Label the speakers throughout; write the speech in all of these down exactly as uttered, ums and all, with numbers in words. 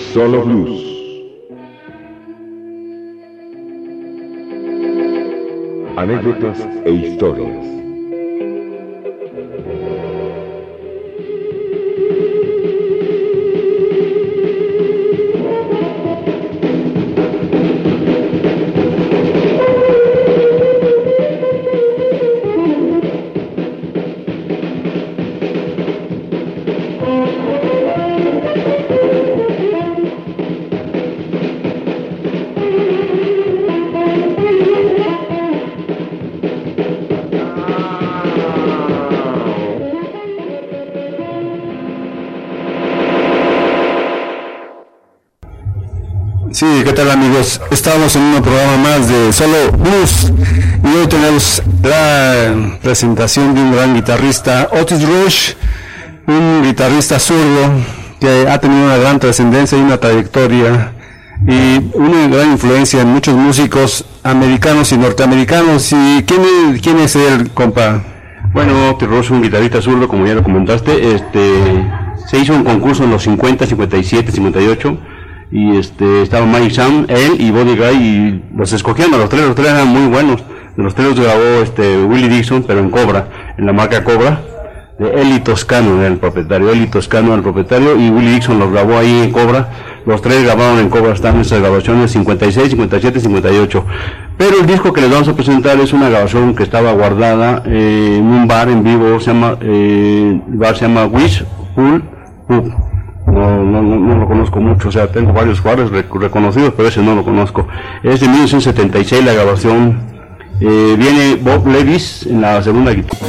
Speaker 1: Solo Blues. Anécdotas e historias.
Speaker 2: Sí, ¿qué tal amigos? Estamos en un programa más de Solo Blues y hoy tenemos la presentación de un gran guitarrista, Otis Rush, un guitarrista zurdo que ha tenido una gran trascendencia y una trayectoria y una gran influencia en muchos músicos americanos y norteamericanos. ¿Y quién es, quién es él, compa?
Speaker 3: Bueno, Otis Rush, un guitarrista zurdo, como ya lo comentaste, este, se hizo un concurso en los cincuenta, cincuenta y siete, cincuenta y ocho. Y este estaba Mike Sam, él y Buddy Guy, y los escogían a los tres, los tres eran muy buenos. De los tres los grabó este Willie Dixon, pero en Cobra, en la marca Cobra, de Eli Toscano era el propietario, Eli Toscano era el propietario, y Willie Dixon los grabó ahí en Cobra. Los tres grabaron en Cobra, están en esas grabaciones cincuenta y seis, cincuenta y siete, cincuenta y ocho. Pero el disco que les vamos a presentar es una grabación que estaba guardada eh, en un bar en vivo, se llama, eh, el bar se llama Wish Pool Pub. No, no, no, no lo conozco mucho, o sea, tengo varios bares rec reconocidos, pero ese no lo conozco. Es de mil novecientos setenta y seis la grabación. Eh, viene Bob Levis en la segunda guitarra.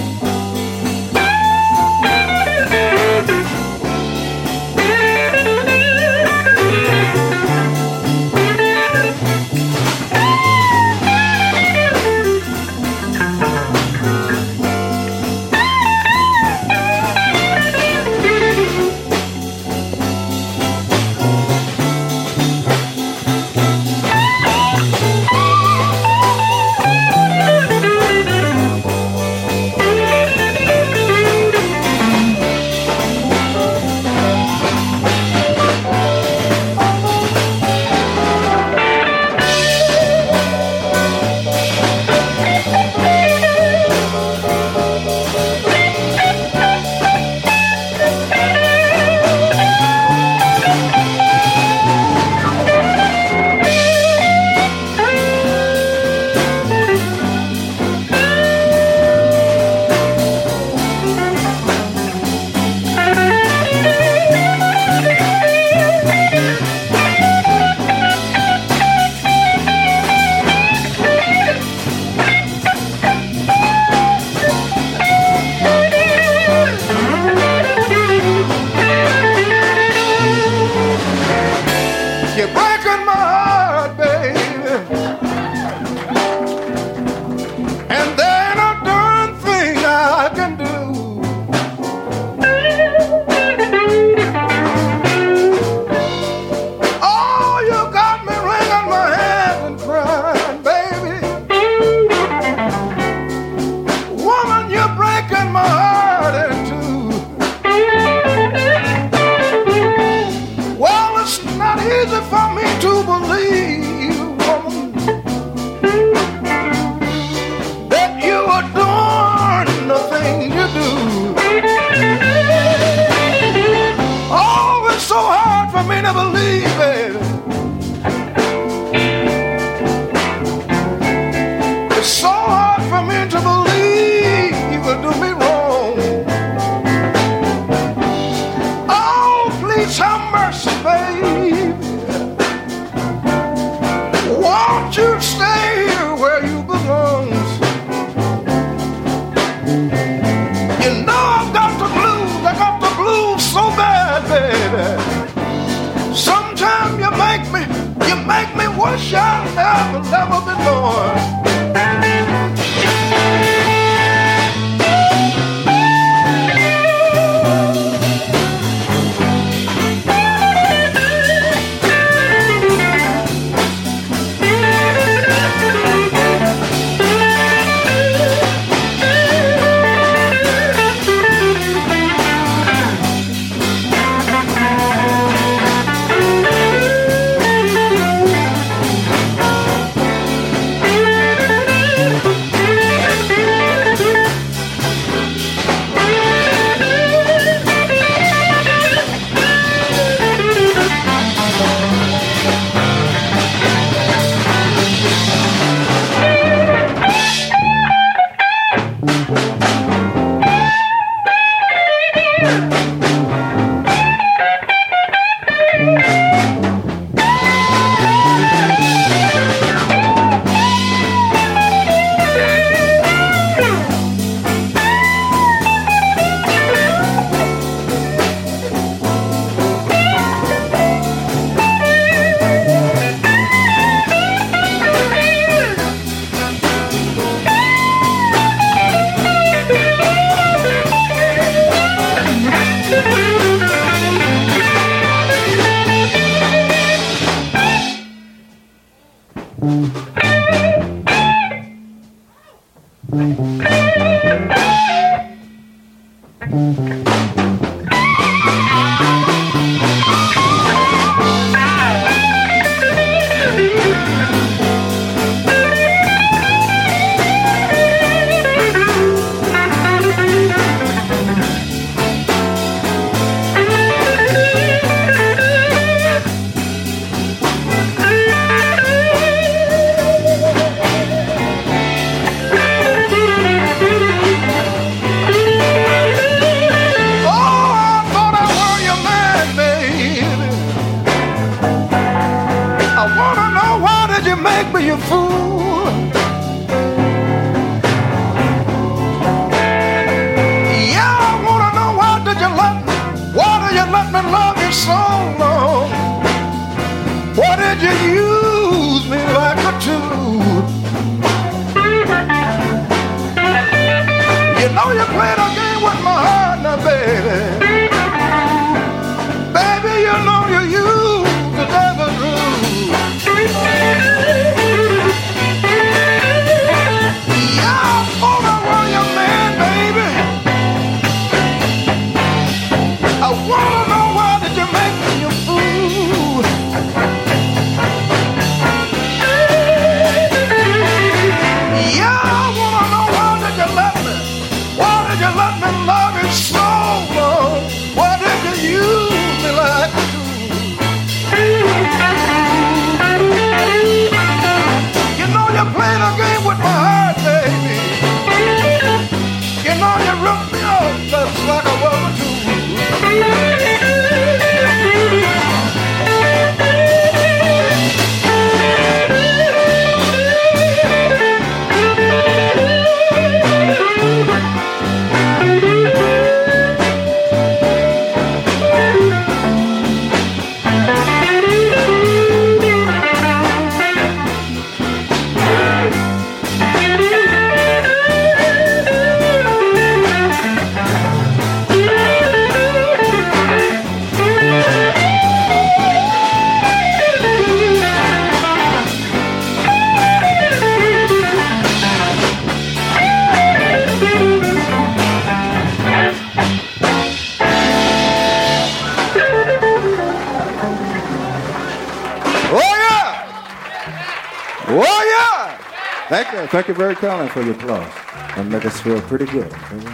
Speaker 4: Thank you very kindly for your applause and make us feel pretty good.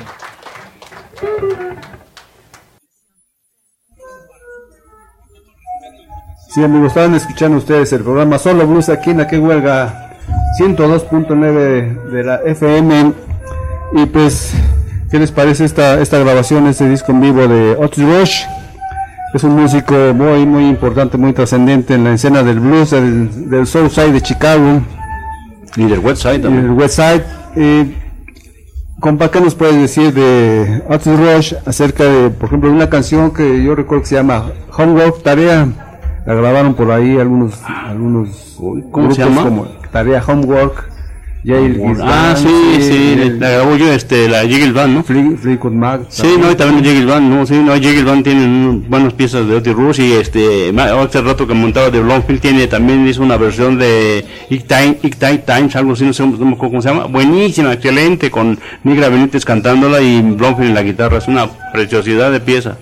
Speaker 2: Sí, amigos, estaban escuchando ustedes el programa Solo Blues aquí en la que huelga ciento dos punto nueve de la F M. Y pues, ¿qué les parece esta esta grabación, este disco en vivo de Otis Rush? Es un músico muy muy importante, muy trascendente en la escena del blues, del, del South Side de Chicago.
Speaker 3: Y del West Side también.
Speaker 2: Y del West Side. Eh, compa, ¿qué nos puedes decir de Otis Rush acerca de, por ejemplo, una canción que yo recuerdo que se llama Homework, Tarea? La grabaron por ahí algunos, algunos
Speaker 3: ¿cómo se llama?
Speaker 2: Como Tarea, Homework. Homework.
Speaker 3: Ah, sí, sí, sí el, la grabó yo, este, la Jiggle Band, ¿no?
Speaker 2: Fleetwood Mac.
Speaker 3: Sí, no, y también Jiggle Band, no, sí, no, Jiggle Band tiene buenas piezas de Otis Rush y este, hace rato que montaba de Blomfield tiene, también hizo una versión de Ignite Times, algo así, no sé no me acuerdo cómo se llama, buenísima, excelente, con Migra Benítez cantándola y Blomfield en la guitarra, es una preciosidad de pieza.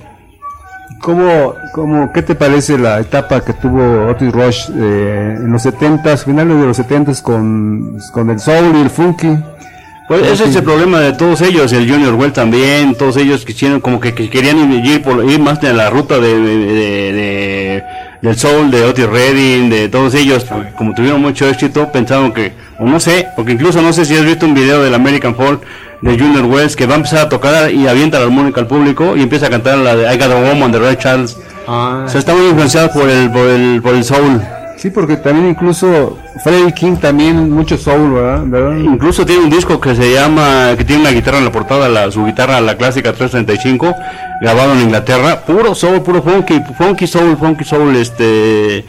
Speaker 2: ¿Cómo, cómo, ¿Qué te parece la etapa que tuvo Otis Rush eh, en los setentas, finales de los setentas con, con el soul y el funky?
Speaker 3: Pues ese es el problema de todos ellos, el Junior Wells también, todos ellos quisieron como que, que querían ir por ir más de la ruta de, de, de, de del soul, de Otis Redding, de todos ellos, como tuvieron mucho éxito, pensaron que, o no sé, porque incluso no sé si has visto un video del American Folk de Junior Wells que va a empezar a tocar y avienta la armónica al público y empieza a cantar la de I Got a Woman de Ray Charles. Ah, o sea, está muy influenciado por el, por el, por el soul.
Speaker 2: Sí, porque también incluso Freddie King también mucho soul, ¿verdad? ¿verdad?
Speaker 3: Incluso tiene un disco que se llama, que tiene una guitarra en la portada, la, su guitarra, la clásica trescientos treinta y cinco, grabado en Inglaterra, puro soul, puro funky, funky soul, funky soul, este...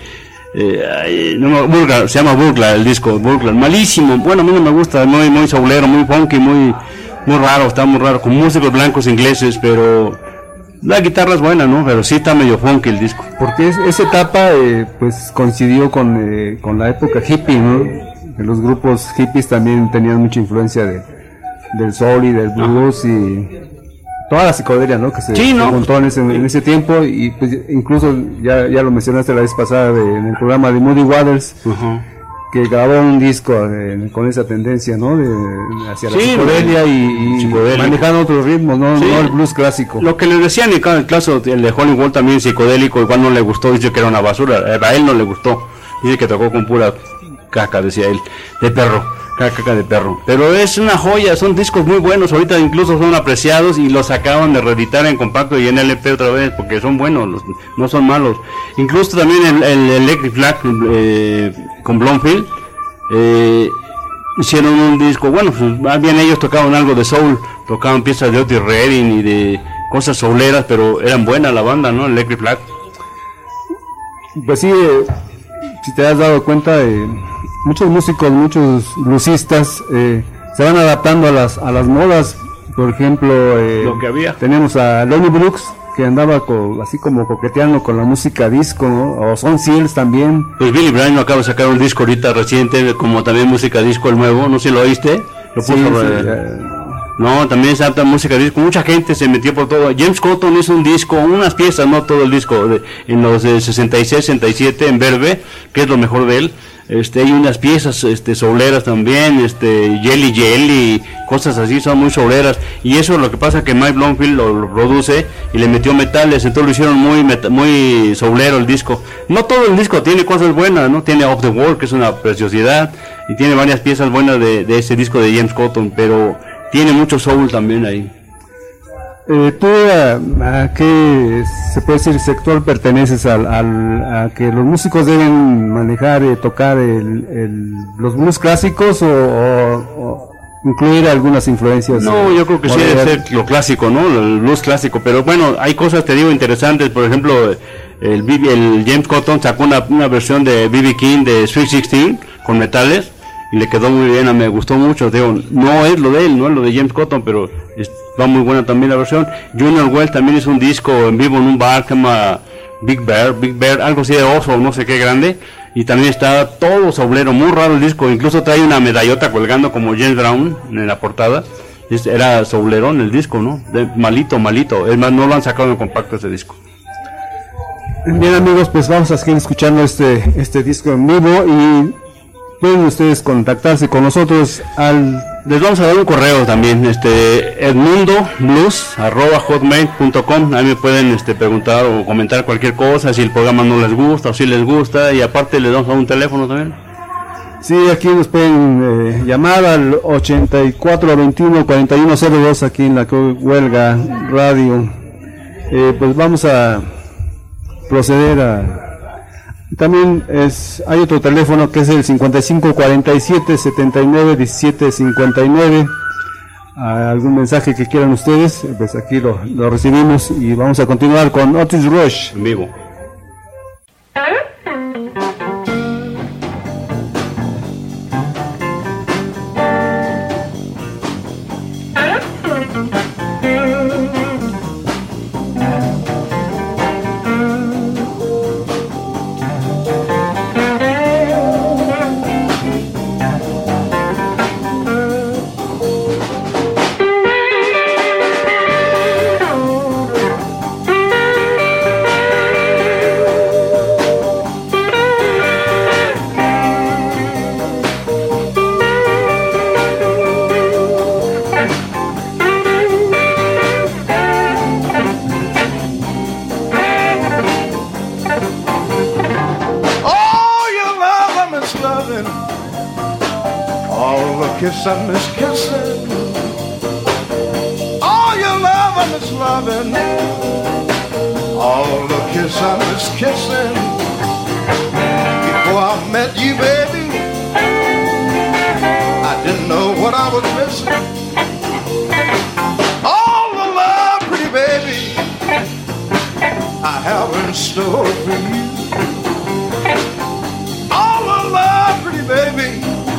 Speaker 3: Eh, no, Burglar, se llama Burglar el disco, Burglar, malísimo, bueno, a mí no me gusta, muy, muy soulero, muy funky, muy, muy raro, está muy raro, con músicos blancos ingleses, pero La guitarra es buena, ¿no? Pero sí está medio funky el disco.
Speaker 2: Porque es, esa etapa eh, pues coincidió con, eh, con la época hippie, ¿no? Que los grupos hippies también tenían mucha influencia de, del soul y del blues ah. y toda la psicodelia, ¿no? Que se,
Speaker 3: sí, ¿no?
Speaker 2: se montó en ese, en ese tiempo y pues incluso ya, ya lo mencionaste la vez pasada de, en el programa de Muddy Waters. Uh-huh. Que grabó un disco eh, con esa tendencia, ¿no? De, hacia la sí, psicodelia y, y manejando otros ritmos, ¿no? Sí. No el blues clásico.
Speaker 3: Lo que les decían, y en el caso el de Hollywood también psicodélico, igual no le gustó, dice que era una basura, a él no le gustó, dice que tocó con pura caca, decía él, de perro, caca de perro. Pero es una joya, son discos muy buenos, ahorita incluso son apreciados y los acaban de reeditar en compacto y en L P otra vez, porque son buenos, los, no son malos. Incluso también el, el Electric Flag eh, con Blomfield eh, hicieron un disco, bueno, pues más bien ellos tocaban algo de soul, tocaban piezas de Otis Redding y de cosas souleras, pero eran buenas la banda, ¿no? Electric Flag.
Speaker 2: Pues sí, eh, si te has dado cuenta, eh, muchos músicos, muchos bluesistas eh, se van adaptando a las a las modas. Por ejemplo, eh,
Speaker 3: lo que había.
Speaker 2: Tenemos a Lonnie Brooks, que andaba con, así como coqueteando con la música disco, ¿no? O Son Seals también.
Speaker 3: Pues Billy Bryan acaba de sacar un disco ahorita reciente, como también música disco el nuevo, no sé si lo oíste. Lo puso,
Speaker 2: sí, sí,
Speaker 3: eh,
Speaker 2: eh,
Speaker 3: no, también salta música disco, mucha gente se metió por todo. James Cotton hizo un disco, unas piezas, no todo el disco, de, en los de sesenta y seis, sesenta y siete, en Verve, que es lo mejor de él. Este, hay unas piezas este souleras también, este Jelly Jelly, cosas así, son muy souleras, y eso es lo que pasa, que Mike Blomfield lo, lo produce y le metió metales, entonces lo hicieron muy meta, muy soulero el disco. No todo el disco tiene cosas buenas, no tiene Off the Wall, que es una preciosidad, y tiene varias piezas buenas de, de ese disco de James Cotton, pero tiene mucho soul también ahí.
Speaker 2: Eh, ¿Tú a, a qué se puede decir sector perteneces al, al a que los músicos deben manejar y tocar el, el, los blues clásicos o, o, o incluir algunas influencias?
Speaker 3: No,
Speaker 2: eh,
Speaker 3: yo creo que sí debe ser lo clásico, ¿no? El blues clásico, pero bueno, hay cosas, te digo, interesantes. Por ejemplo, el, el James Cotton sacó una, una versión de B B King de Sweet sixteen con metales y le quedó muy bien, me gustó mucho. Digo, no es lo de él, no es lo de James Cotton, pero es, va muy buena también la versión. Junior Wells también hizo un disco en vivo en un bar que se llama Big Bear, Big Bear, algo así de oso, no sé qué grande, y también está todo soulero, muy raro el disco, incluso trae una medallota colgando como James Brown en la portada. Era soulerón el disco, ¿no? De, malito, malito, es más, no lo han sacado en compacto ese disco.
Speaker 2: Bien, amigos, pues vamos a seguir escuchando este, este disco en vivo y pueden ustedes contactarse con nosotros al...
Speaker 3: Les vamos a dar un correo también, este edmundoblues arroba hotmail punto com. Ahí me pueden este, preguntar o comentar cualquier cosa, si el programa no les gusta o si les gusta, y aparte les damos a un teléfono también.
Speaker 2: Sí, aquí nos pueden eh, llamar al ochenta y cuatro veintiuno cuarenta y uno cero dos aquí en la Huelga Radio. Eh, pues vamos a proceder a... También es, hay otro teléfono que es el cincuenta y cinco cuarenta y siete setenta y nueve diecisiete cincuenta y nueve. Algún mensaje que quieran ustedes, pues aquí lo, lo recibimos y vamos a continuar con Otis Rush
Speaker 3: en vivo.
Speaker 5: Kissing, miss kissing. All your love and this loving. All the kissing, miss kissing. Before I met you, baby, I didn't know what I was missing. All the love, pretty baby, I have in store for you. All the love, pretty baby,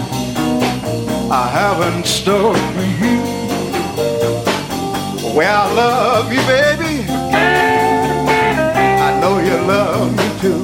Speaker 5: I have in store for you. Well, I love you, baby, I know you love me too.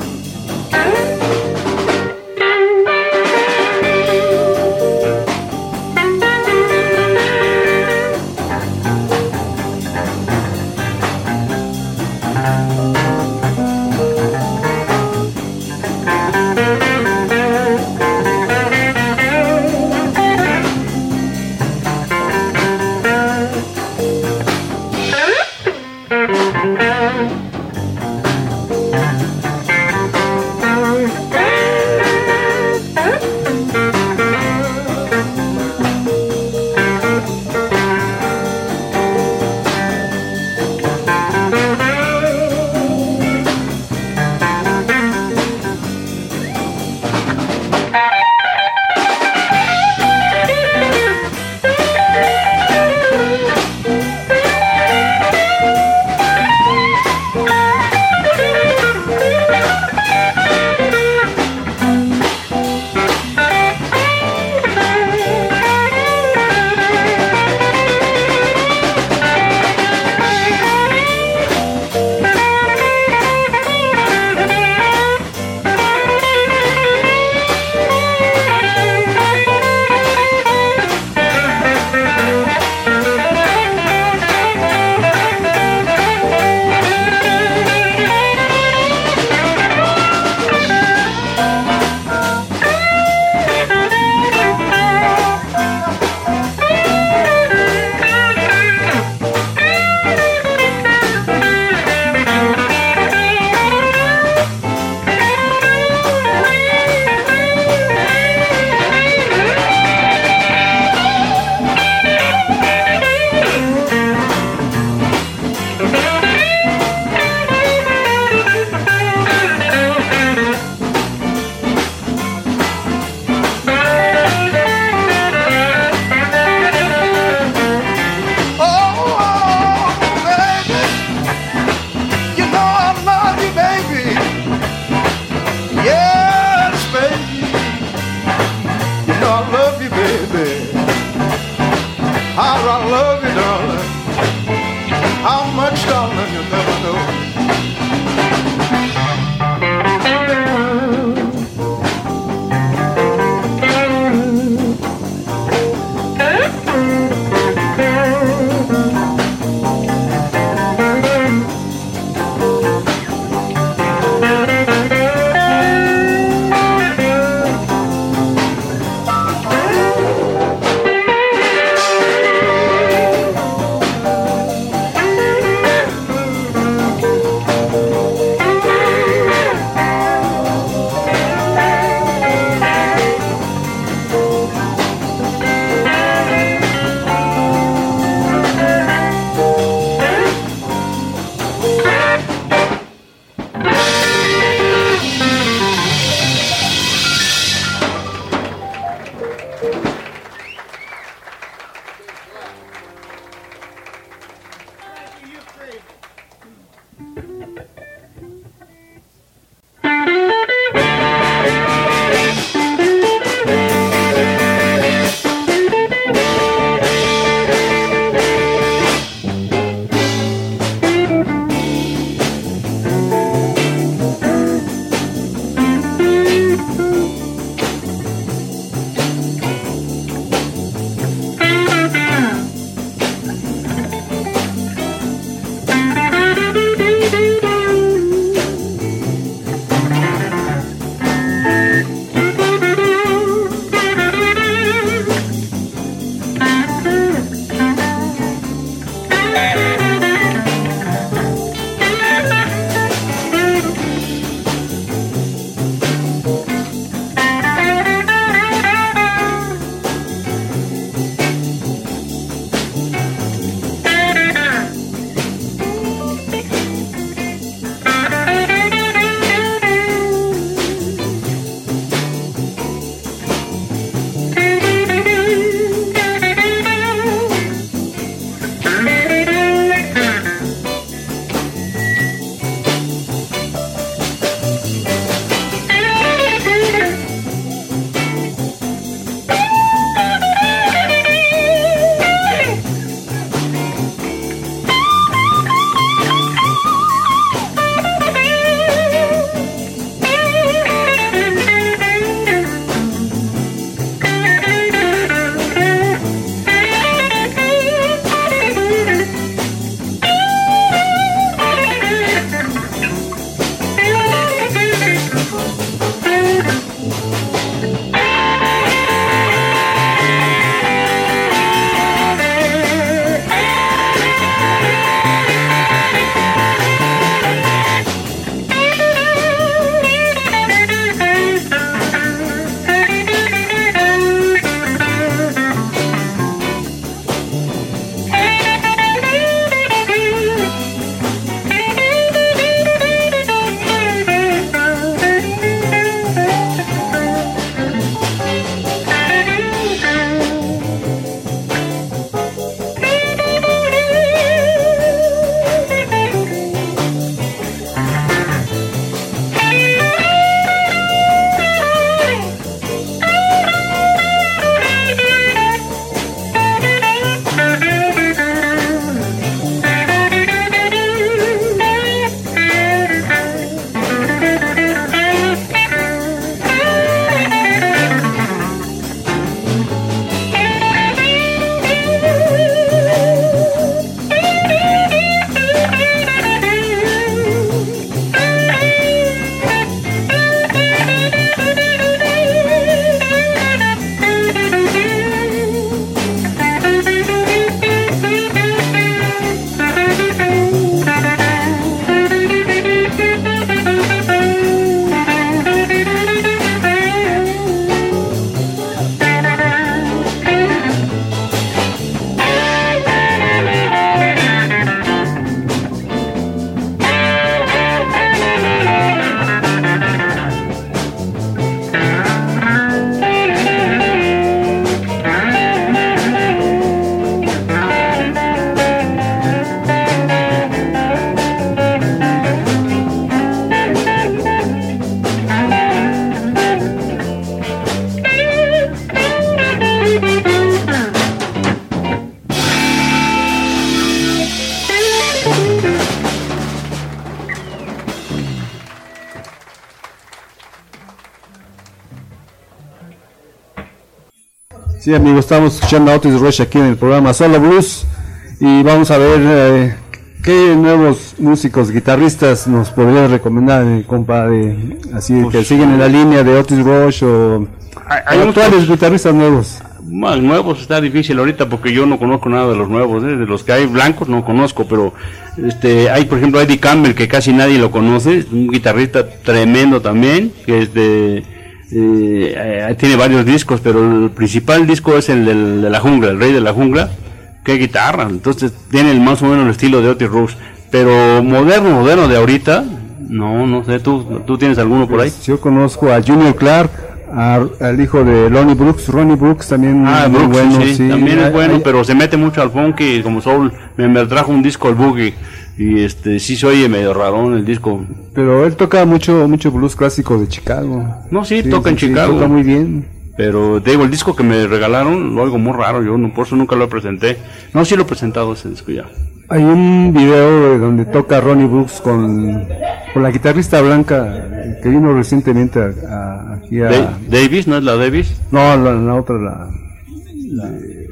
Speaker 2: Sí, amigos, estamos escuchando a Otis Rush aquí en el programa Solo Blues y vamos a ver eh, qué nuevos músicos, guitarristas nos podría recomendar, eh, compadre, así pues, que siguen en la línea de Otis Rush o hay, hay actuales guitarristas nuevos.
Speaker 3: Más nuevos está difícil ahorita porque yo no conozco nada de los nuevos, ¿eh? De los que hay blancos no conozco, pero este hay por ejemplo Eddie Campbell que casi nadie lo conoce, un guitarrista tremendo también, que es de Eh, tiene varios discos, pero el principal disco es el del, de la jungla, el rey de la jungla. Qué guitarra, entonces tiene el más o menos el estilo de Otis Rush, pero moderno, moderno de ahorita, no, no sé, tú, tú tienes alguno por ahí.
Speaker 2: Pues yo conozco a Junior Clark, a, al hijo de Lonnie Brooks, Ronnie Brooks también.
Speaker 3: Ah,
Speaker 2: muy
Speaker 3: Brooks,
Speaker 2: bueno,
Speaker 3: sí,
Speaker 2: sí,
Speaker 3: también
Speaker 2: hay,
Speaker 3: es bueno,
Speaker 2: hay,
Speaker 3: pero se mete mucho al funky, como soul, me, me trajo un disco al boogie. Y este sí se oye medio rarón el disco.
Speaker 2: Pero él toca mucho mucho blues clásico de Chicago.
Speaker 3: No, sí,
Speaker 2: sí
Speaker 3: toca
Speaker 2: sí,
Speaker 3: en Chicago.
Speaker 2: Sí, toca muy bien.
Speaker 3: Pero te digo, el disco que me regalaron lo oigo muy raro, yo no, por eso nunca lo presenté. No, sí lo he presentado ese disco ya.
Speaker 2: Hay un video donde toca Ronnie Brooks con, con la guitarrista blanca que vino recientemente a, a, aquí a...
Speaker 3: Da- Davis, ¿no es la Davis?
Speaker 2: No, la, la otra, la...
Speaker 3: La,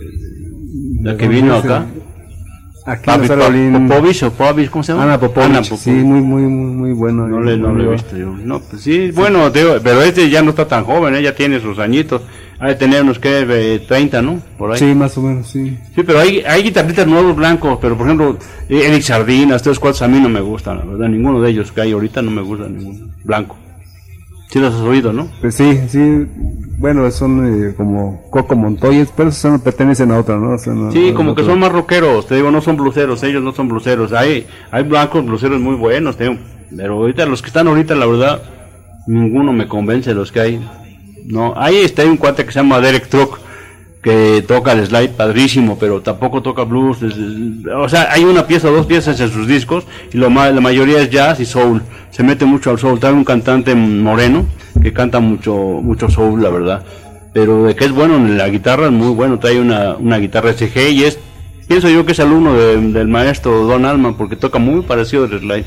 Speaker 3: la que vino acá.
Speaker 2: Aquí
Speaker 3: Papi,
Speaker 2: en Carolina.
Speaker 3: Popovich o Popovich, ¿cómo se llama?
Speaker 2: Ana Popovich,
Speaker 3: Ana Popovich.
Speaker 2: sí, muy, muy, muy, muy bueno.
Speaker 3: No le, no lo he visto yo. No, pues sí, bueno, te digo, pero este ya no está tan joven, ¿eh? Ya tiene sus añitos. Ha de tener unos que eh, treinta, ¿no? Por ahí.
Speaker 2: Sí, más o menos, sí.
Speaker 3: Sí, pero hay, hay guitarristas nuevos blancos, pero por ejemplo, Eric Sardina, estos cuatro a mí no me gustan, la verdad, ninguno de ellos que hay ahorita no me gusta ninguno blanco. Sí los has oído, ¿no?
Speaker 2: Pues sí, sí, bueno, son eh, como Coco Montoya, pero esos pertenecen a otra, ¿no? O sea, no
Speaker 3: sí,
Speaker 2: no,
Speaker 3: como
Speaker 2: no,
Speaker 3: que
Speaker 2: no.
Speaker 3: son más rockeros, te digo, no son bluseros, ellos no son bluseros. Hay, hay blancos bluseros muy buenos, te digo, pero ahorita los que están ahorita, la verdad, ninguno me convence los que hay. No, ahí está, hay un cuate que se llama Derek Truck, que toca el slide padrísimo, pero tampoco toca blues. Es, es, o sea, hay una pieza o dos piezas en sus discos, y lo ma- la mayoría es jazz y soul. Se mete mucho al soul. Trae un cantante moreno que canta mucho mucho soul, la verdad. Pero de que es bueno en la guitarra, es muy bueno. Trae una, una guitarra S G y es, pienso yo que es alumno de, del maestro Don Allman, porque toca muy parecido al slide.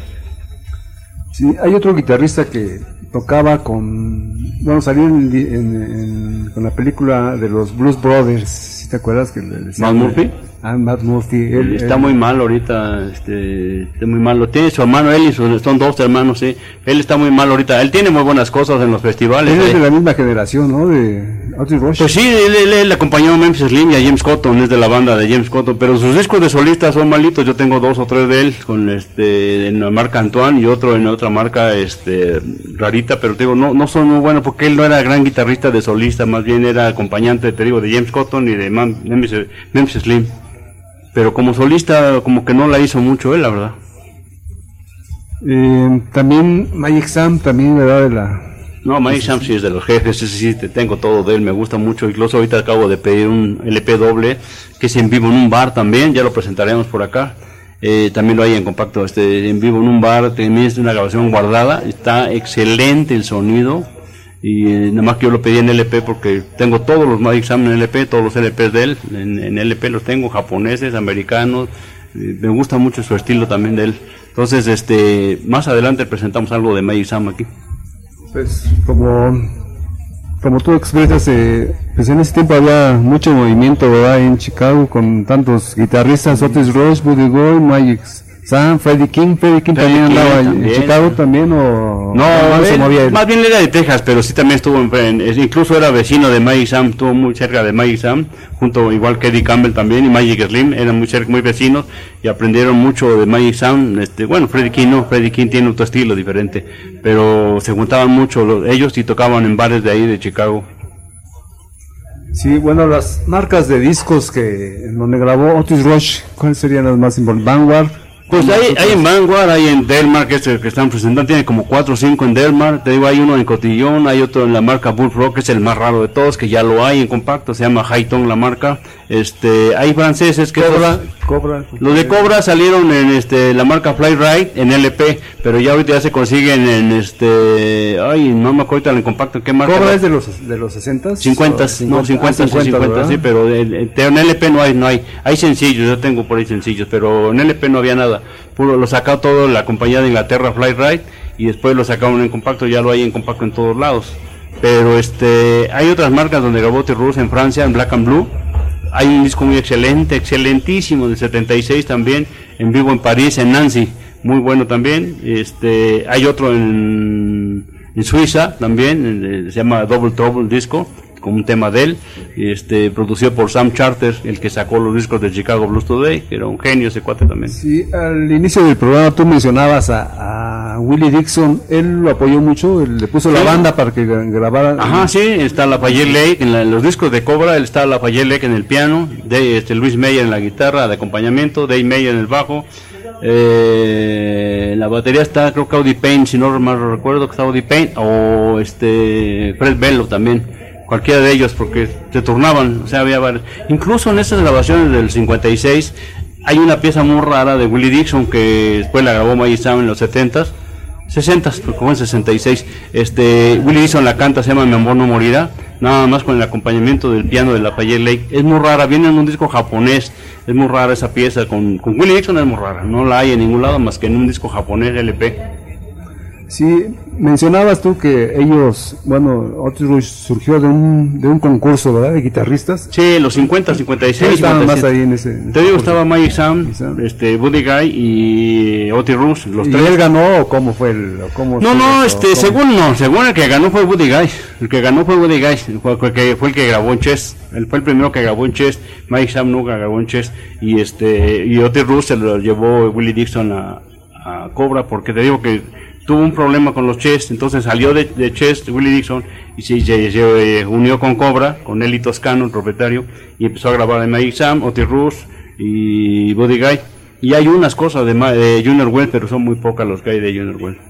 Speaker 2: Sí, hay otro guitarrista que tocaba con, bueno, salió en, en, en, con la película de los Blues Brothers, ¿sí te acuerdas? Que le decían,
Speaker 3: ¿Matt Murphy?
Speaker 2: Ah, Matt Murphy. Él,
Speaker 3: Está
Speaker 2: él,
Speaker 3: muy mal ahorita, este, está muy mal. Lo tiene su hermano, él y su, son dos hermanos, sí. Él está muy mal ahorita. Él tiene muy buenas cosas en los festivales.
Speaker 2: Él es
Speaker 3: eh.
Speaker 2: de la misma generación, ¿no? De Otis Rush.
Speaker 3: Pues sí, él, él, él acompañó a Memphis Slim y a James Cotton, es de la banda de James Cotton, pero sus discos de solistas son malitos. Yo tengo dos o tres de él, con este, en la marca Antoine y otro en otra marca, este, rarita, pero te digo, no, no son muy buenos porque él no era gran guitarrista de solista, más bien era acompañante, te digo, de James Cotton y de Man- Memphis, Memphis Slim. Pero como solista, como que no la hizo mucho él, la verdad.
Speaker 2: Eh, también Magic Sam, también, ¿verdad? De la...
Speaker 3: No, Mike Sam sí es de los jefes, ese sí, te tengo todo de él, me gusta mucho. Incluso ahorita acabo de pedir un L P doble, que es en vivo en un bar también, ya lo presentaremos por acá. Eh, también lo hay en compacto, este, en vivo en un bar, también es una grabación guardada, está excelente el sonido. Y eh, nada más que yo lo pedí en L P porque tengo todos los Magic Sam en L P, todos los L Ps de él, en, en L P los tengo, japoneses, americanos, eh, me gusta mucho su estilo también de él. Entonces, este, más adelante presentamos algo de Magic Sam aquí.
Speaker 2: Pues como, como tú expresas, eh, pues en ese tiempo había mucho movimiento, ¿verdad? En Chicago con tantos guitarristas, Otis Rush, Buddy Guy, Magic Sam, Freddie King. Freddie King
Speaker 3: Freddie
Speaker 2: también
Speaker 3: King
Speaker 2: andaba en
Speaker 3: también.
Speaker 2: Chicago también, o
Speaker 3: No,
Speaker 2: o se
Speaker 3: él,
Speaker 2: movía él?
Speaker 3: más bien era de Texas, pero sí también estuvo en, en- es- incluso era vecino de Magic Sam, estuvo muy cerca de Magic Sam, junto igual que Eddie Campbell también y Magic Slim, eran muy cerca, muy vecinos y aprendieron mucho de Magic Sam. Este, bueno, Freddie King no, Freddie King tiene otro estilo diferente, pero se juntaban mucho los- ellos y tocaban en bares de ahí de Chicago.
Speaker 2: Sí, bueno, las marcas de discos que en donde grabó Otis Rush, ¿cuáles serían las más importantes? Vanguard.
Speaker 3: Pues hay, hay en Vanguard, hay en Delmar, que es el que están presentando, tiene como cuatro o cinco en Delmar, te digo, hay uno en Cotillón, hay otro en la marca Bullfrog, que es el más raro de todos, que ya lo hay en compacto, se llama Highton la marca. Este, hay franceses que
Speaker 2: Cobra, Cobra.
Speaker 3: los de Cobra salieron en este la marca Flyride en L P, pero ya ahorita ya se consiguen en este, ay, no me acuerdo en compacto qué marca.
Speaker 2: Cobra es de los de los sesenta.
Speaker 3: cincuenta, no, cincuenta, cincuenta, sí, pero en, en- en L P no hay, no hay, hay sencillos, yo tengo por ahí sencillos, pero en L P no había nada, puro lo sacó todo la compañía de Inglaterra Flyride y después lo sacaron en compacto, ya lo hay en compacto en todos lados. pero este hay otras marcas donde grabó Otis Rush en Francia, en Black and Blue. Hay un disco muy excelente, excelentísimo, del setenta y seis también, en vivo en París, en Nancy, muy bueno también. Este, hay otro en, en Suiza también, se llama Double Trouble Disco, con un tema de él, este, producido por Sam Charter, el que sacó los discos de Chicago Blues Today, que era un genio ese cuate también.
Speaker 2: Sí, al inicio del programa tú mencionabas a, a Willie Dixon, él lo apoyó mucho, él le puso sí. la banda para que grabara.
Speaker 3: Ajá, sí, está Lafayette Lake, en, la, en los discos de Cobra, él está Lafayette Lake en el piano, de, este, Luis Meyer en la guitarra de acompañamiento, Dave Meyer en el bajo, eh, la batería está, creo que Audi Payne, si no mal recuerdo, que está Audi Payne, o este Fred Bello también. Cualquiera de ellos, porque se turnaban, o sea, había varios. Incluso en esas grabaciones del cincuenta y seis hay una pieza muy rara de Willie Dixon que después la grabó Maggie Sam en los setentas, sesentas, como en sesenta y seis. Este, Willie Dixon la canta, se llama Mi amor no morirá, nada más con el acompañamiento del piano de Lafayette Lake. Es muy rara, viene en un disco japonés, es muy rara esa pieza, con, con Willie Dixon es muy rara, no la hay en ningún lado más que en un disco japonés L P.
Speaker 2: Sí, mencionabas tú que ellos, bueno, Otis Rush surgió de un, de un concurso, ¿verdad?, de guitarristas.
Speaker 3: Sí, los cincuenta, cincuenta y seis.
Speaker 2: Estaban más ahí en ese. En
Speaker 3: Te digo, estaba Mike Sam, este, Buddy Guy y Otis Rush, los
Speaker 2: ¿Y
Speaker 3: tres.
Speaker 2: él ganó o cómo fue el, o cómo
Speaker 3: No, no,
Speaker 2: fue,
Speaker 3: este,
Speaker 2: cómo?
Speaker 3: según no, según el que ganó fue Buddy Guy, el que ganó fue Buddy Guy, fue, fue, que, fue el que grabó en Chess, él fue el primero que grabó en Chess, Mike Sam nunca grabó en Chess, y este, y Otis Rush se lo llevó Willie Dixon a, a Cobra, porque te digo que tuvo un problema con los Chess, entonces salió de, de Chess, Willie Dixon, y se, se, se unió con Cobra, con Eli Toscano, el propietario, y empezó a grabar en Magic Sam, Otis Rush y Buddy Guy. Y hay unas cosas de, de Junior Well, pero son muy pocas los que hay de Junior Well.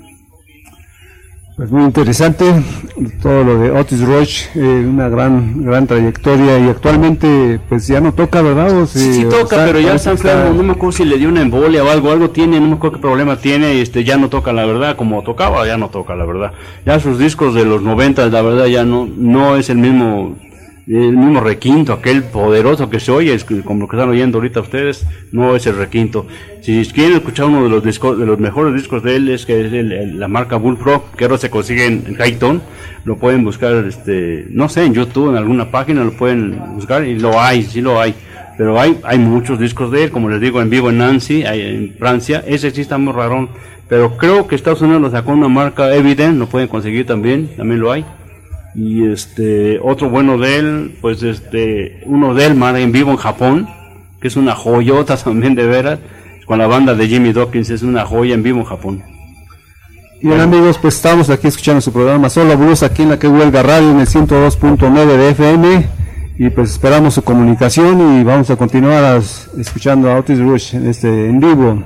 Speaker 2: Pues muy interesante todo lo de Otis Rush, eh, una gran gran trayectoria, y actualmente pues ya no toca, ¿verdad? O si,
Speaker 3: sí, sí toca, está, pero ya está enfermo, no me acuerdo si le dio una embolia o algo, algo tiene, no me acuerdo qué problema tiene, y este ya no toca, la verdad, como tocaba, ya no toca, la verdad. Ya sus discos de los noventa, la verdad, ya no no es el mismo el mismo requinto, aquel poderoso que se oye, es como lo que están oyendo ahorita ustedes, no es el requinto. Si quieren escuchar uno de los discos, de los mejores discos de él, es que es el, el, la marca Bullfrog, que ahora se consigue en, en Highton, lo pueden buscar, este, no sé, en YouTube, en alguna página lo pueden buscar, y lo hay, sí lo hay, pero hay hay muchos discos de él, como les digo, en vivo en Nancy, en Francia, ese sí está muy rarón, pero creo que Estados Unidos lo sacó una marca Evident, lo pueden conseguir también, también lo hay. Y este otro bueno de él, pues este uno de Elmar en vivo en Japón, que es una joyota también de veras, con la banda de Jimmy Dawkins, es una joya en vivo en Japón.
Speaker 2: Y bien, amigos, pues estamos aquí escuchando su programa Solo Blues aquí en la que huelga radio en el ciento dos punto nueve de F M, y pues esperamos su comunicación y vamos a continuar a, escuchando a Otis Rush en este en vivo.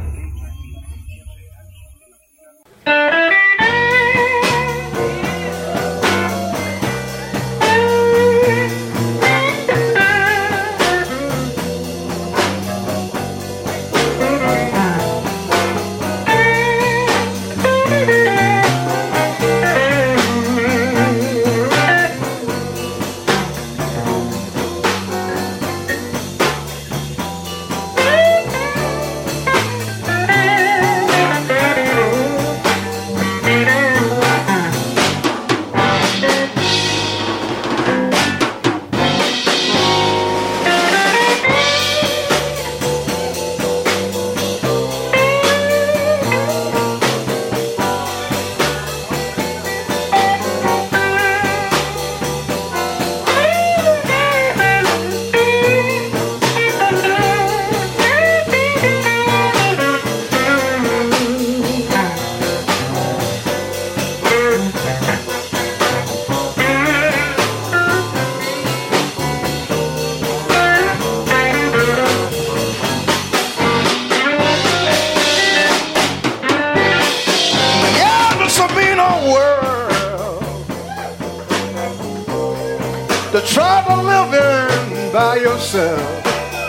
Speaker 5: To try to live in by yourself.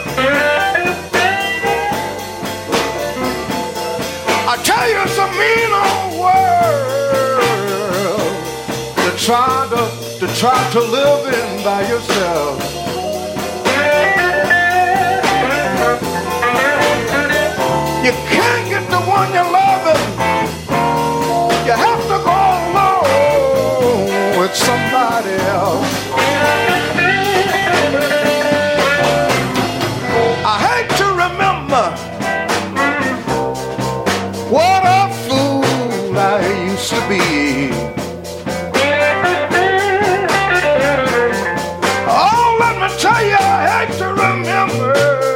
Speaker 5: I tell you, it's a mean old world to try to to try to live in by yourself. You can't get the one you're loving. You have to go alone with somebody else. I hate to remember what a fool I used to be. Oh, let me tell you, I hate to remember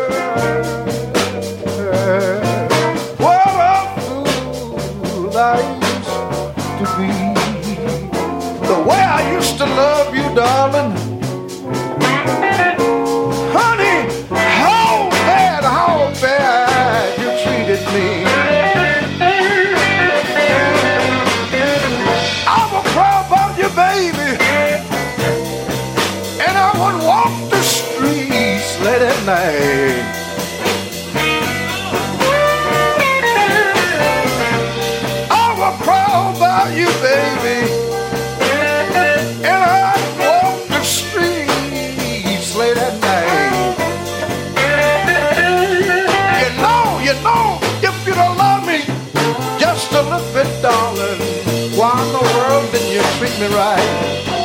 Speaker 5: what a fool I used to be. The way I used to love you, darling. Honey, how bad, how bad you treated me. I would cry about you, baby, and I would walk the streets late at night. I would cry about you, baby, and I'd walk the streets late at night. You know, you know, if you'd have loved me just a little bit, darling, why in the world didn't you treat me right?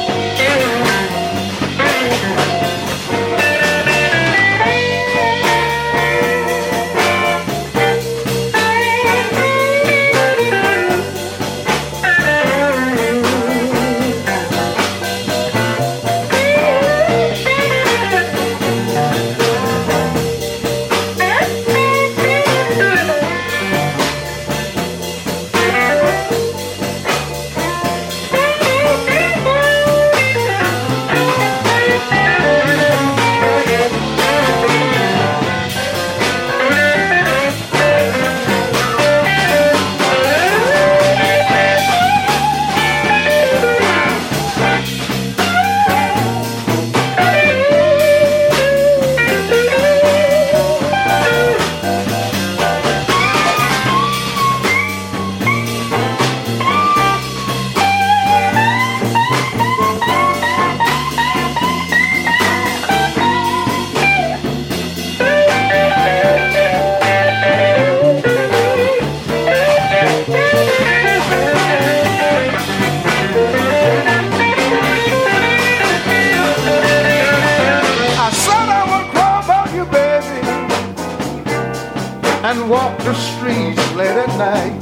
Speaker 5: And walk the streets late at night.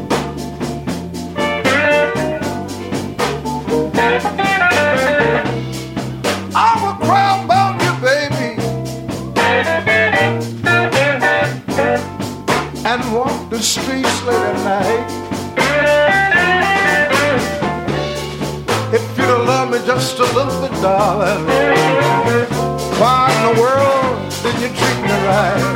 Speaker 5: I will cry about you, baby, and walk the streets late at night. If you'd have loved me just a little bit, darling, why in the world did you treat me right?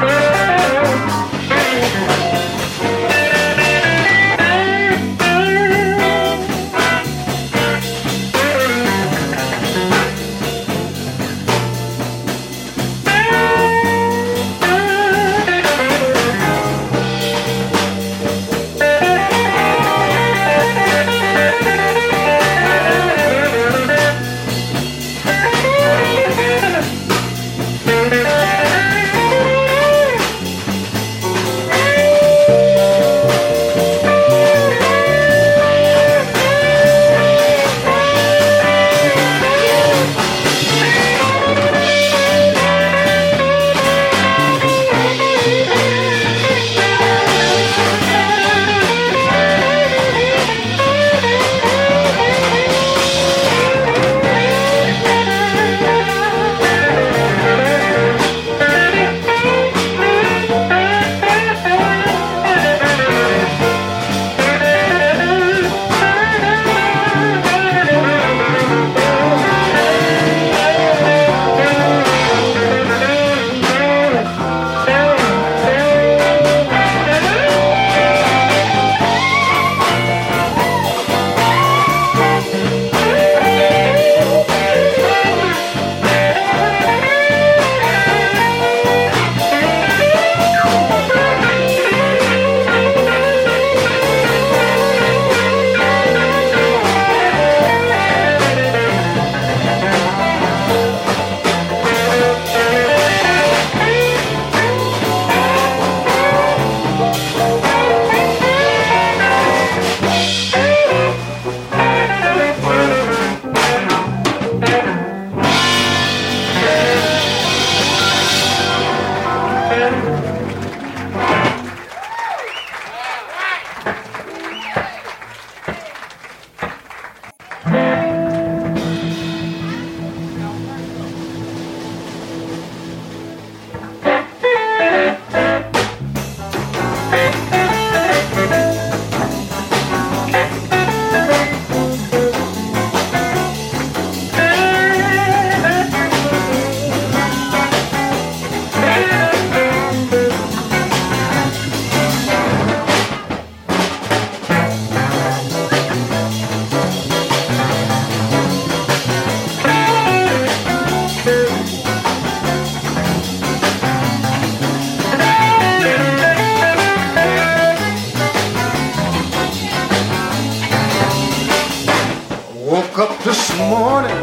Speaker 5: morning,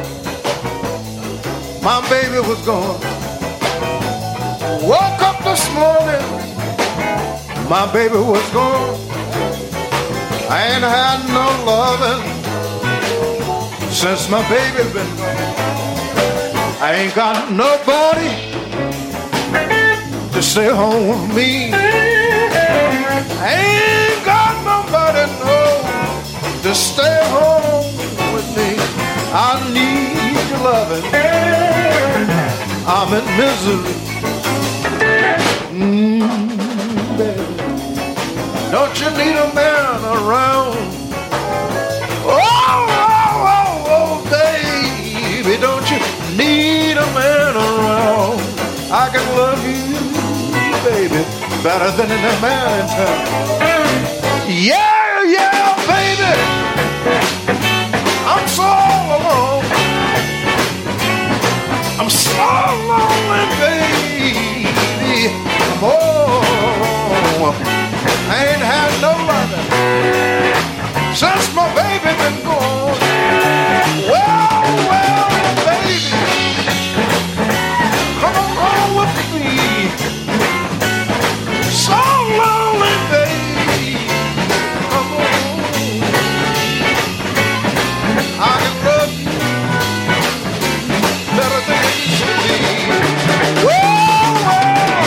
Speaker 5: my baby was gone. Woke up this morning, my baby was gone. I ain't had no loving since my baby been gone. I ain't got nobody to stay home with me. I ain't got nobody, no, to stay home with me. I need your loving. I'm in misery. Mm, baby. Don't you need a man around? Oh, oh, oh, oh, baby, don't you need a man around? I can love you, baby, better than any man in town. Yeah, yeah, baby, I'm so alone. I'm so lonely, baby. I'm all, I ain't had no loving since my baby been gone. Well, well, baby, come on home with me. So lonely, baby, come on. I can love you better than you used to be. Well, well.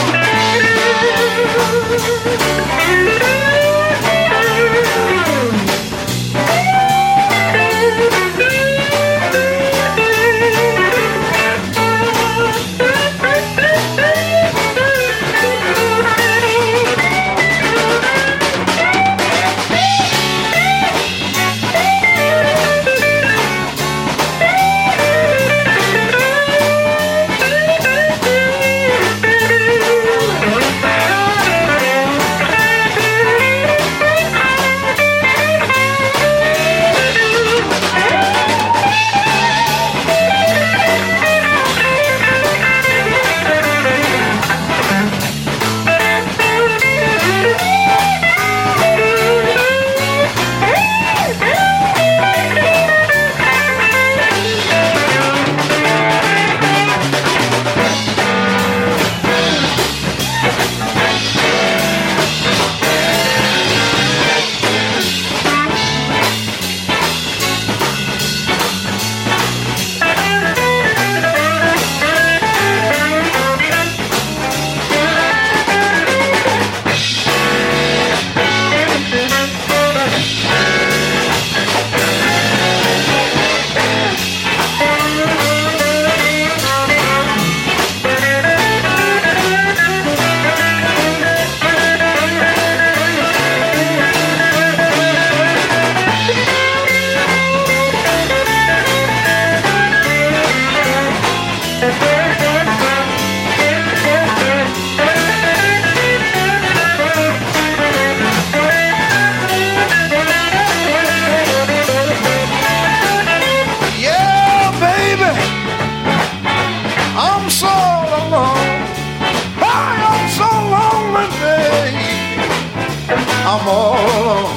Speaker 5: I'm all alone.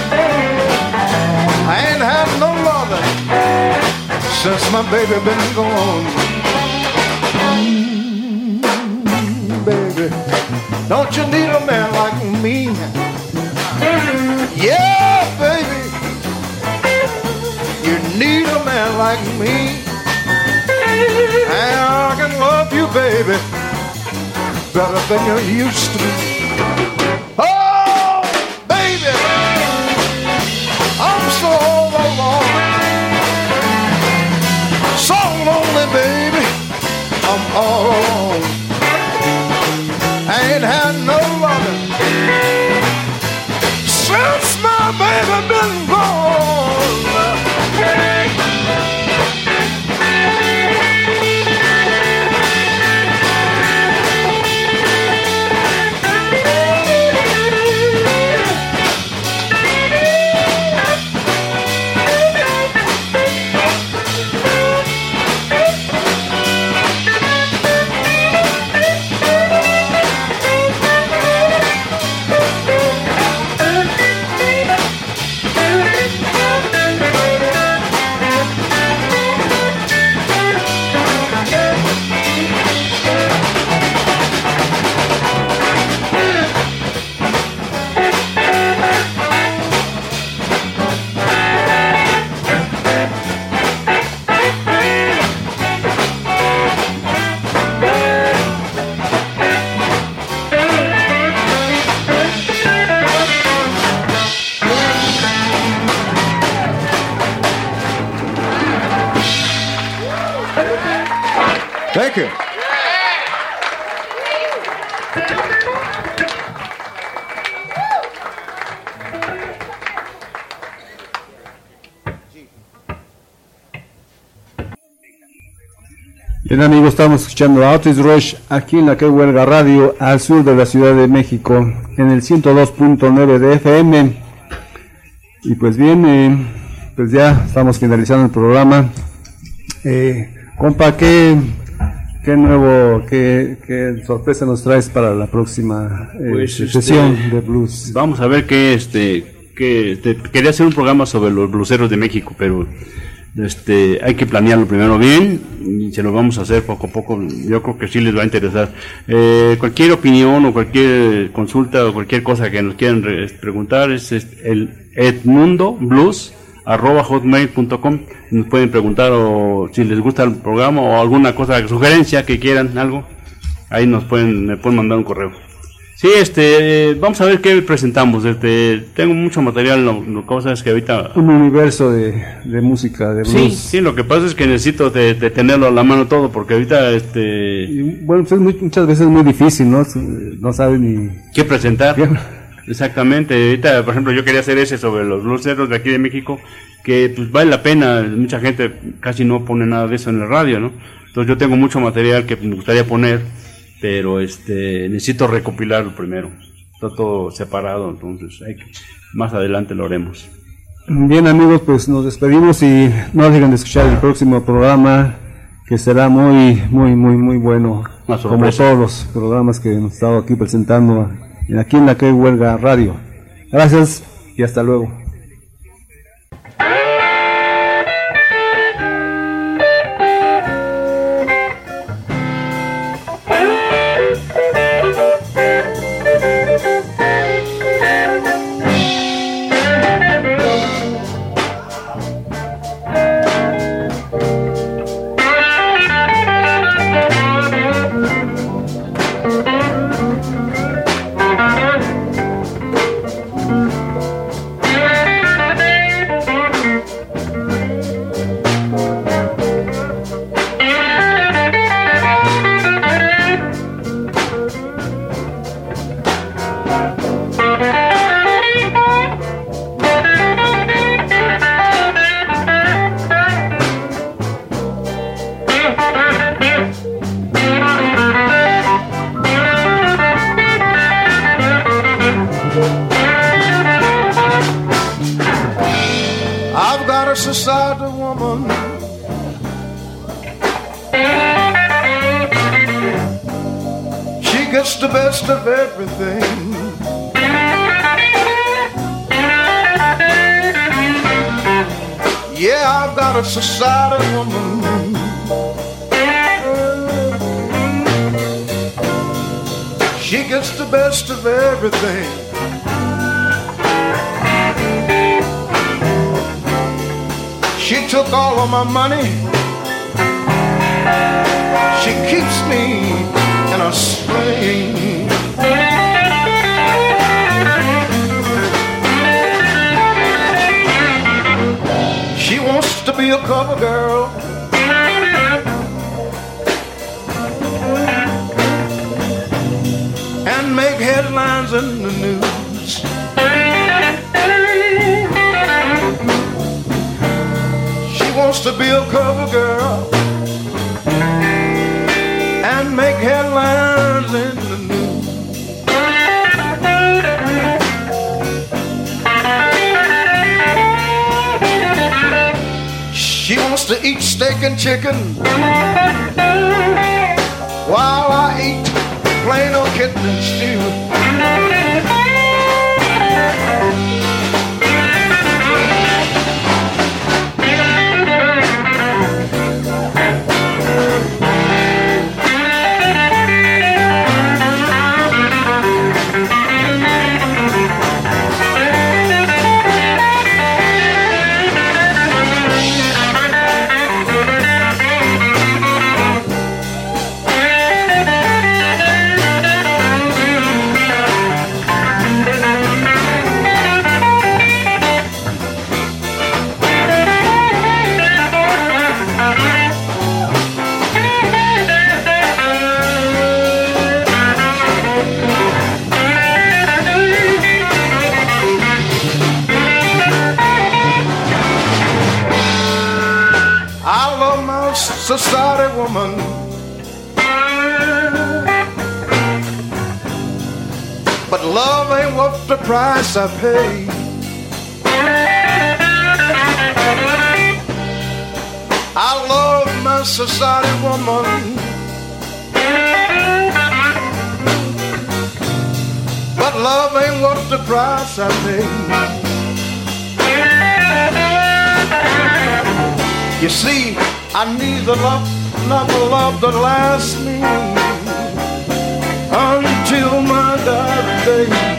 Speaker 5: I ain't had no loving since my baby been gone. Mm, baby, don't you need a man like me? Yeah, baby, you need a man like me. And I can love you, baby, better than you used to. Oh, baby, I'm so alone, so lonely, baby, I'm all alone. I ain't had no loving since my baby been gone.
Speaker 4: Thank you.
Speaker 2: Bien amigos, estamos escuchando a Otis Rush aquí en la que huelga radio al sur de la Ciudad de México en el ciento dos punto nueve de F M. Y pues bien, eh, pues ya estamos finalizando el programa. Eh, compa, ¿qué, qué nuevo, qué, qué sorpresa nos traes para la próxima eh,
Speaker 3: Pues,
Speaker 2: sesión
Speaker 3: este,
Speaker 2: de blues?
Speaker 3: Vamos a ver qué, este, que este, quería hacer un programa sobre los bluseros de México, pero este, hay que planearlo primero bien y se lo vamos a hacer poco a poco. Yo creo que sí les va a interesar. Eh, cualquier opinión o cualquier consulta o cualquier cosa que nos quieran re- preguntar es, es el edmundoblues arroba hotmail punto com. Nos pueden preguntar o si les gusta el programa o alguna cosa, sugerencia que quieran, algo. Ahí nos pueden, me pueden mandar un correo. Sí, este, vamos a ver qué presentamos. Este, tengo mucho material, lo, lo cosa es que ahorita.
Speaker 2: Un universo de, de música, de
Speaker 3: Sí,
Speaker 2: blues.
Speaker 3: sí, lo que pasa es que necesito de, de tenerlo a la mano todo, porque ahorita, este,
Speaker 2: Y, bueno, pues es muy- muchas veces es muy difícil, ¿no? No sabe ni...
Speaker 3: ¿qué presentar?
Speaker 2: ¿Qué?
Speaker 3: Exactamente. Ahorita, por ejemplo, yo quería hacer ese sobre los bluseros de aquí de México, que pues vale la pena. Mucha gente casi no pone nada de eso en la radio, ¿no? Entonces yo tengo mucho material que me gustaría poner, pero este, necesito recopilarlo primero. Está todo separado, entonces hay que, más adelante lo haremos.
Speaker 2: Bien amigos, pues nos despedimos y no dejen de escuchar el próximo programa, que será muy, muy, muy, muy bueno,
Speaker 3: Una
Speaker 2: como
Speaker 3: sorpresa.
Speaker 2: todos los programas que hemos estado aquí presentando aquí en la que huelga radio. Gracias y hasta luego.
Speaker 5: I've got a society woman. She gets the best of everything. Yeah, I've got a society woman. She gets the best of everything. She took all of my money. She keeps me in a sling. She wants to be a cover girl. And make headlines in the news. She wants to be a cover girl and make headlines in the news. She wants to eat steak and chicken while I eat plain old kidney stew. a society woman. But love ain't worth the price I pay. I love my society woman, but love ain't worth the price I pay. You see, I need the love, not the love that lasts me until my dying day.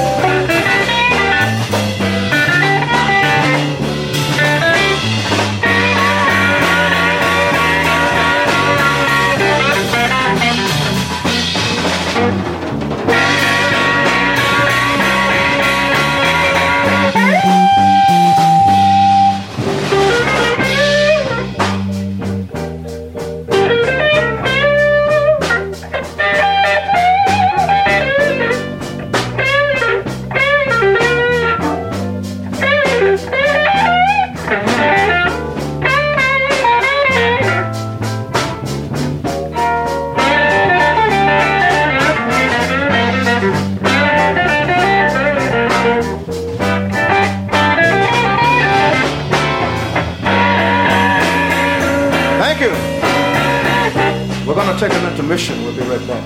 Speaker 5: Take an intermission. We'll be right back.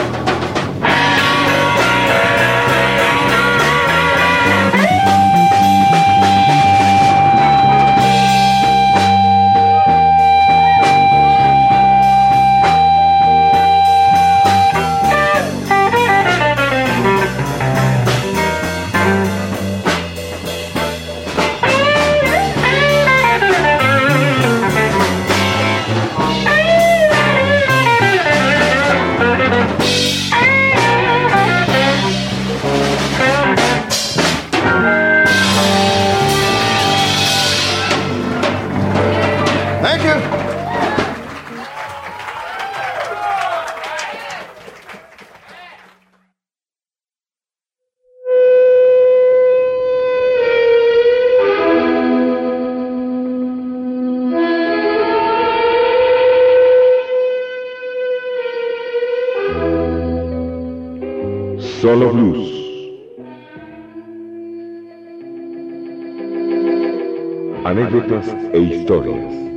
Speaker 1: Solo Blues. Anécdotas e historias.